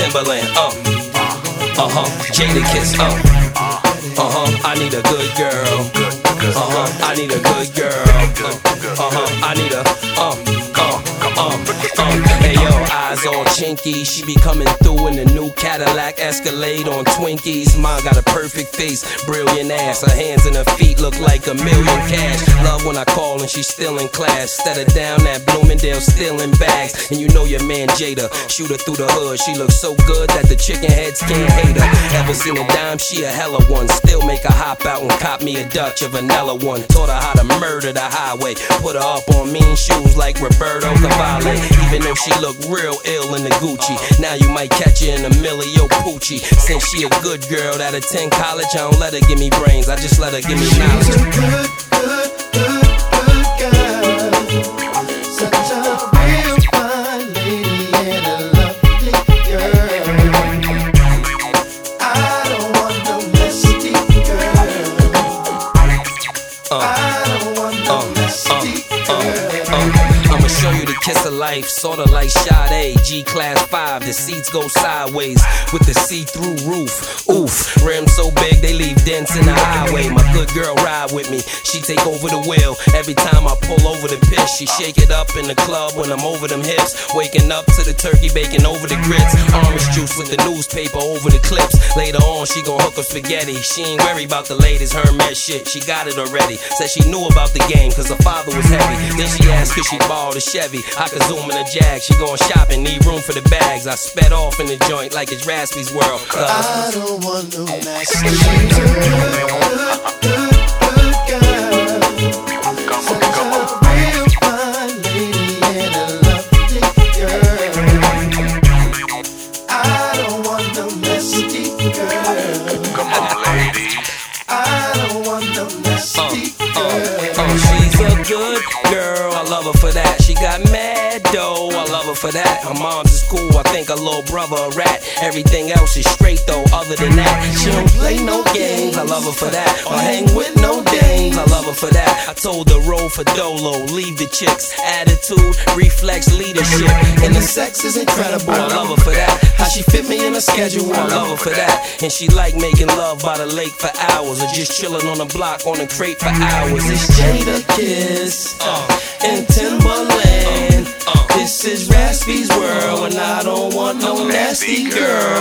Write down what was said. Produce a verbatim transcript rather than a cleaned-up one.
Timberland, uh, uh-huh, Jadakiss, uh, uh-huh, I need a good girl, uh-huh, I need a good girl, uh-huh, I need a, uh, uh, uh, uh, hey yo, eyes all chinky, she be coming through in the new Cadillac Escalade on Twinkies. Mine got a perfect face, brilliant ass, her hands and her feet look like a million cash. Love when I call and she's still in class, instead of down at Bloomingdale stealing bags. And you know your man Jada, shoot her through the hood, she looks so good that the chicken heads can't hate her. Ever seen a dime? She a hella one, still make her hop out and cop me a Dutch, a vanilla one. Taught her how to murder the highway, put her up on mean shoes like Roberto Cavalli. Even though she look real ill in the Gucci, now you might catch her in a Emilio Pucci. Since she a good girl that attend college, I don't let her give me brains, I just let her give me knowledge. She's a good, good, good, good girl, such a real fine lady and a lovely girl. I don't want no messy girl. Uh, I don't want no uh, messy uh, uh, uh. I'ma show you the kiss of life, sorta like Sade, G-Class five, the seats go sideways with the see-through roof. Oof, rims so big they leave dents in the highway. My good girl ride with me, she take over the wheel. Every time I pull over the piss, she shake it up in the club when I'm over them hips. Waking up to the turkey bacon over the grits, orange juice with the newspaper over the clips. Later on she gon' hook up spaghetti, she ain't worry about the latest Hermes shit, she got it already. Said she knew about the game cause her father was heavy. Then she asked could she borrow the Chevy, I could zoom in a Jag. She going shopping, need room for the bags. I sped off in the joint like it's Raspy's World. I don't want no nasty. She's a good, good, good, good girl, such a real fine lady and a lovely girl. I don't want no nasty girl. Come on, ladies. I don't want no nasty girl. Uh, she's a good girl, I love her for that. She got mad dough, I love her for that. Her mom's is cool, I think her little brother a rat. Everything else is straight though, other than that. She don't play no games, I love her for that. Or hang with no dames, I love her for that. I told her roll for Dolo, leave the chicks. Attitude, reflex, leadership. And the sex is incredible, I love her for that. How she fit me in her schedule, I love her for that. And she like making love by the lake for hours, or just chilling on the block on a crate for hours. It's Jadakiss uh, and Timberland. Uh, uh, this is Raspy's World, and I don't want no nasty girl.